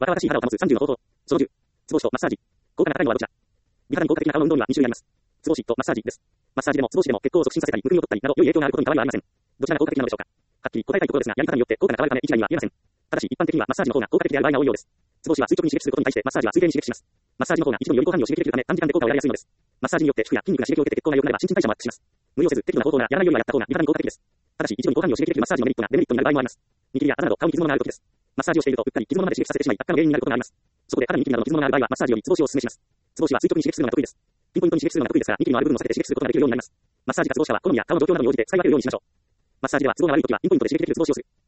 若々しい肌を保つ30の方法。その10。ツボ押しとマッサージ。効果が高いのはどちら？美肌に効果的な顔の運動には2種類あります。ツボ押しとマッサージです。マッサージでもツボ押しでも血行を促進させたり、むくみを取ったりなど良い影響があることに変わりはありません。どちらが効果的なのでしょうか？はっきり答えたいところですが、やり方によって効果が変わるため一概には言えません。ただし、一般的にはマッサージの方が効果的である場合が多いようです。ツボ押しは垂直に刺激することに対して、マッサージは水平に刺激します。マッサージの方が一度により広範囲を刺激できるため、短時間で効果を得られやすいのです。マッサージによって皮膚や筋肉が刺激を受けて血行が良くなれば新陳代謝もアップします。無理をせず適度な方法ならやらないよりはやった方が美肌に効果的です。ただし、一度に広範囲を刺激できるマッサージのメリットがデメリットになる場合もあります。ニキビやあざなど顔に傷物がある時です。マッサージをしているとうっかり傷物まで刺激させてしまい、悪化の原因になることがあります。そこで肌にニキビなどの傷物がある場合は、マッサージよりツボ押しをお勧めします。ツボ押しは垂直に刺激するのが得意です。ピンポイントに刺激するのが得意ですが、ニキビのある部分を避けて刺激することができるようになります。マッサージかツボ押しは好みや顔の状況などに応じて使い分けるようにしましょう。マッサージではツボが悪いときはピンポイントで刺激できるツボ押しをする。